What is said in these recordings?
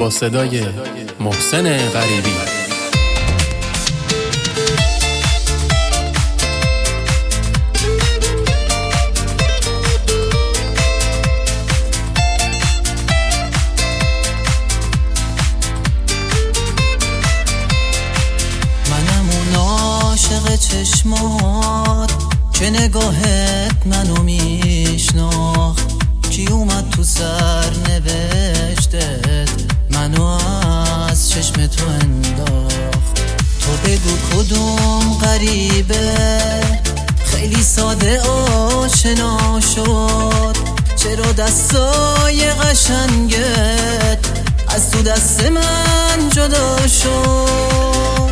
با صدای محسن غریبی. منم اون عاشق چشمات که نگاهت منو میشناخت، کی اومد تو سر نوشتت منو از چشم تو انداخت. تو بگو کدوم غریبه خیلی ساده آشنا شد، چرا دستای قشنگت از تو دست من جدا شد.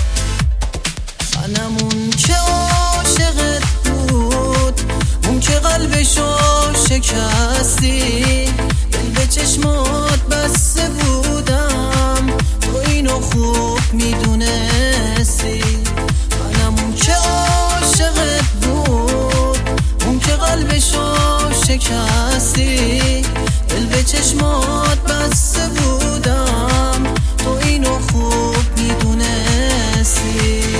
منم اون که عاشقت بود، اون که قلبشو شکستی، دل به چشمات بسته بودم تو اینو خوب میدونستی. منم اون که عاشقت بود، اون که قلبشو شکستی، دل به چشمات بسته بودم تو اینو خوب میدونستی.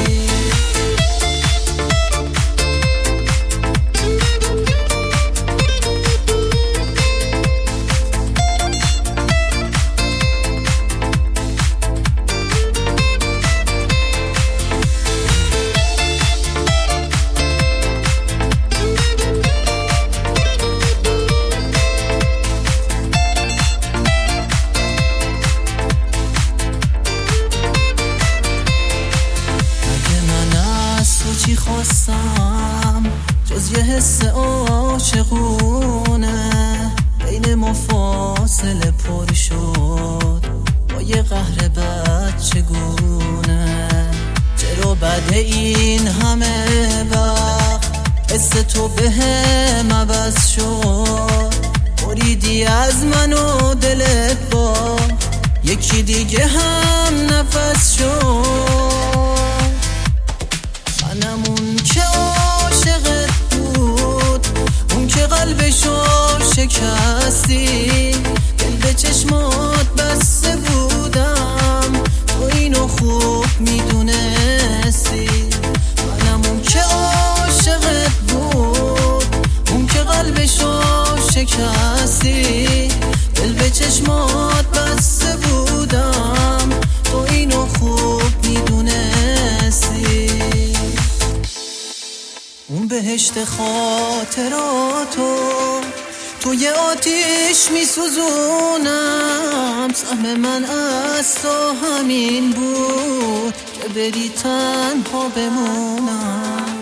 چی خواستم جز یه حس عاشقونه، بین ما فاصله پر شد با یه قهر بد چگونه. چرا بعد این همه وقت حس تو به هم عوض شد، بریدی از من و دلت با یکی دیگه هم نفس شد. منم اون که عاشقت بود، اون که قلبشو شکستی، دل به چشمات بسته بودم تو اینو خوب میدونستی. منم اون که عاشقت بود، اون که قلبشو شکستی، دل به چشمات بسته بودم تو اینو خوب میدونستی. اون بهشت خاطراتو توی آتیش میسوزونم، سهم من از تو همین بود که بری تنها بمونم.